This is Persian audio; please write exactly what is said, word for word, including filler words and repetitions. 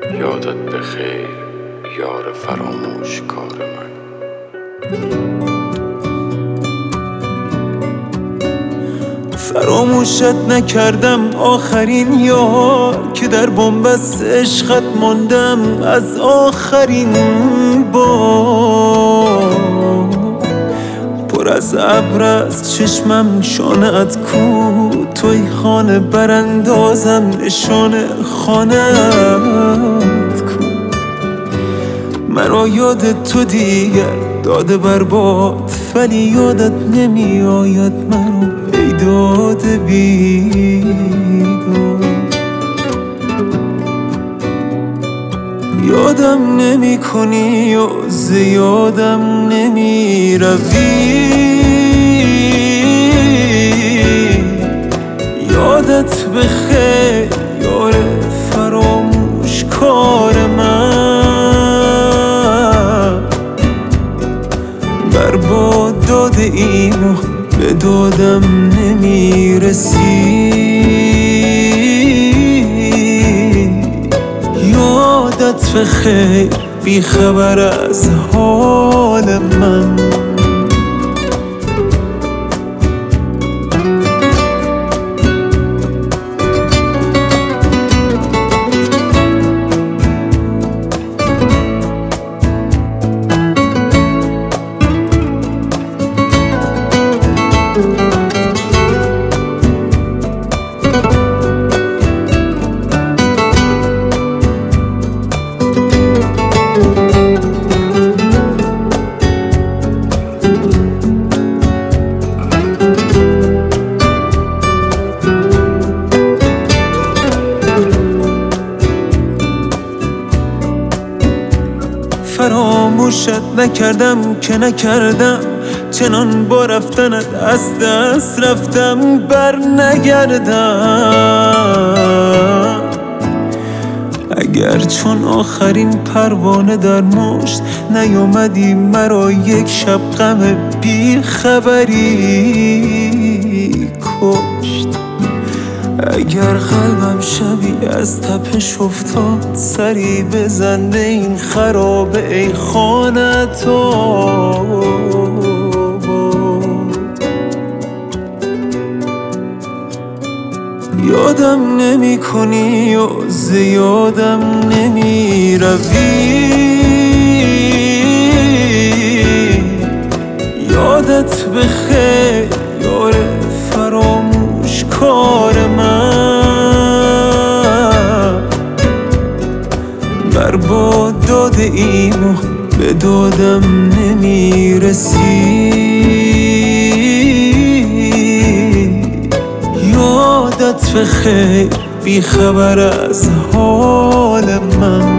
یادت بخیر یار فراموش کار من. فراموشت نکردم آخرین یار که در بنبست عشقت ماندم از آخرین بار. پر از ابر از چشمم شانه‌ات کو، توی خانه براندازم نشانه خانه‌ات کو. مرا یاد تو دیگر داده برباد، ولی یادت نمی آید مرا ای داده بیداد. یادم نمی کنی و زیادم نمی روی، یادت بخیر یار فراموش کار من. برباد داده اینو به دادم نمی رسی، یادت بخیر بی خبر از حال من. فراموشت نکردم که نکردم، چنان با رفتنت از دست رفتم بر نگردم. اگر چون آخرین پروانه در مشت نیامدی مرا یک شب غم بی خبری کشت. اگر قلبم شبی از تپش افتاد، سری بزن به این خرابه ای خانت آباد. یادم نمی کنی و زیادم نمی روی، یادت بخیر یار فراموش کار من. برباد داده اینو به دادم نمی رسی، یادت بخیر بی خبر از حال من.